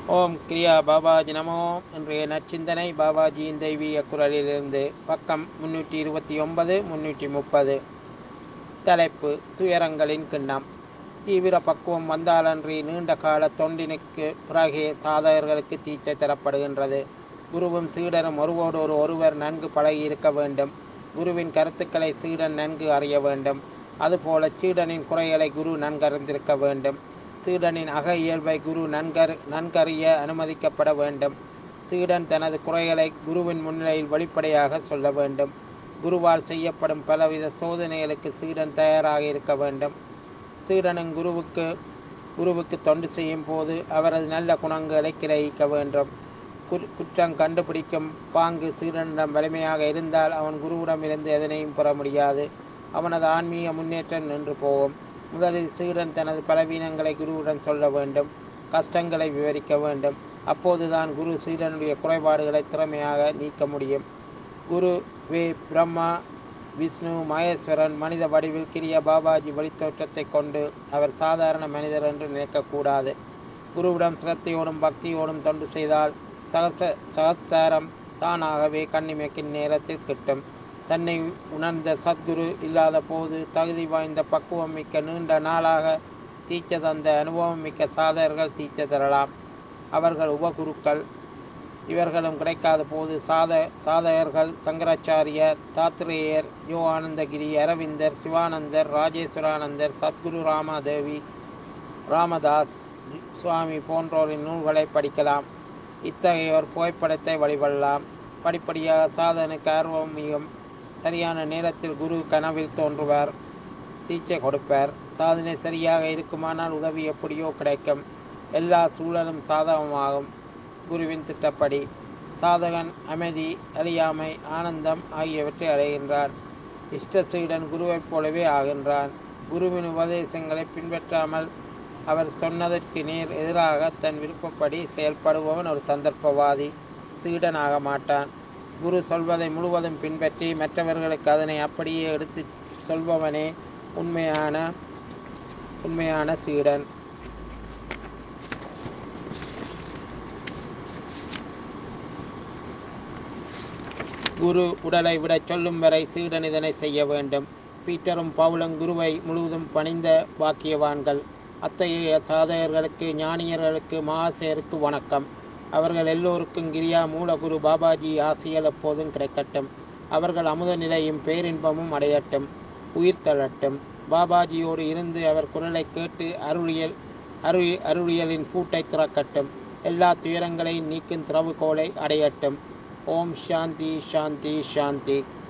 ஓம் கிரியா பாபாஜி நமோ. இன்றைய நற்சிந்தனை பாபாஜியின் தெய்வீக குரலிலிருந்து பக்கம் 329 330. தலைப்பு: துயரங்களின் கிண்ணம். தீவிர பக்குவம் வந்தாலன்றி நீண்ட கால தொண்டினுக்கு பிறகே சாதகர்களுக்கு தீட்சை தரப்படுகின்றது. குருவும் சீடரும் ஒருவர் நன்கு பழகி இருக்க வேண்டும். குருவின் கருத்துக்களை சீடன் நன்கு அறிய வேண்டும். அதுபோல சீடனின் குறைகளை குரு நன்கறிந்திருக்க வேண்டும். சீடனின் அக இயல்பை குரு நன்கறிய அனுமதிக்கப்பட வேண்டும். சீடன் தனது குறைகளை குருவின் முன்னிலையில் வெளிப்படையாக சொல்ல வேண்டும். குருவால் செய்யப்படும் பலவித சோதனைகளுக்கு சீடன் தயாராக இருக்க வேண்டும். சீடனும் குருவுக்கு தொண்டு செய்யும் போது அவரது நல்ல குணங்களை கிரகிக்க வேண்டும். குற்றம் கண்டுபிடிக்கும் பாங்கு சீடனிடம் வலிமையாக இருந்தால் அவன் குருவிடமிருந்து எதனையும் பெற முடியாது. அவனது ஆன்மீக முன்னேற்றம் நின்று போகும். முதலில் சீடன் தனது பலவீனங்களை குருவுடன் சொல்ல வேண்டும். கஷ்டங்களை விவரிக்க வேண்டும். அப்போதுதான் குரு சீடனுடைய குறைபாடுகளை திறமையாக நீக்க முடியும். குரு பிரம்மா, விஷ்ணு, மகேஸ்வரன் மனித வடிவில் கிரிய பாபாஜி வழித்தோற்றத்தை கொண்டு அவர் சாதாரண மனிதர் என்று நினைக்கக்கூடாது. குருவிடம் சிரத்தையோடும் பக்தியோடும் தொண்டு செய்தால் சகசாரம் தானாகவே கண்ணிமைக்கும் நேரத்தில் கிட்டும். தன்னை உணர்ந்த சத்குரு இல்லாத போது தகுதி வாய்ந்த பக்குவம் மிக்க நீண்ட நாளாக தீட்சை தந்த அனுபவம் மிக்க சாதகர்கள் தீட்சை தரலாம். அவர்கள் உபகுருக்கள். இவர்களும் கிடைக்காத போது சாதகர்கள் சங்கராச்சாரியர், தாத்ரேயர், யோகானந்தகிரி, அரவிந்தர், சிவானந்தர், ராஜேஸ்வரானந்தர், சத்குரு ராமதாஸ் சுவாமி போன்றோரின் நூல்களை படிக்கலாம். இத்தகையோர் புகைப்படத்தை வழிபடலாம். படிப்படியாக சாதனுக்கு ஆர்வம் மிகும். சரியான நேரத்தில் குரு கனவில் தோன்றுவார், தீட்சை கொடுப்பார். சாதனை சரியாக இருக்குமானால் உதவி எப்படியோ கிடைக்கும். எல்லா சூழலும் சாதகமாகும். குருவின் திட்டப்படி சாதகன் அமைதி, அறியாமை, ஆனந்தம் ஆகியவற்றை அடைகின்றான். இஷ்ட சீடன் குருவைப் போலவே ஆகின்றான். குருவின் உபதேசங்களை பின்பற்றாமல் அவர் சொன்னதற்கு நேர் எதிராக தன் விருப்பப்படி செயல்படுபவன் ஒரு சந்தர்ப்பவாதி, சீடன் ஆக மாட்டான். குரு சொல்வதை முழுவதும் பின்பற்றி மற்றவர்களுக்கு அதனை அப்படியே எடுத்து சொல்பவனே உண்மையான சீடன். குரு உடலை விட சொல்லும் வரை சீடன் இதனை செய்ய வேண்டும். பீட்டரும் பவுலும் குருவை முழுவதும் பணிந்த வாக்கியவான்கள். அத்தகைய சாதகர்களுக்கு, ஞானியர்களுக்கு, மகாசேருக்கு வணக்கம். அவர்கள் எல்லோருக்கும் கிரியா மூலகுரு பாபாஜி ஆசிகள் எப்போதும் கிடைக்கட்டும். அவர்கள் அமுத நிலையும் பேரின்பமும் அடையட்டும், உயிர் தள்ளட்டும். பாபாஜியோடு இருந்து அவர் குரலை கேட்டு அருளியலின் பூட்டை திறக்கட்டும். எல்லா துயரங்களையும் நீக்கும் திறவுகோலை அடையட்டும். ஓம் சாந்தி சாந்தி சாந்தி.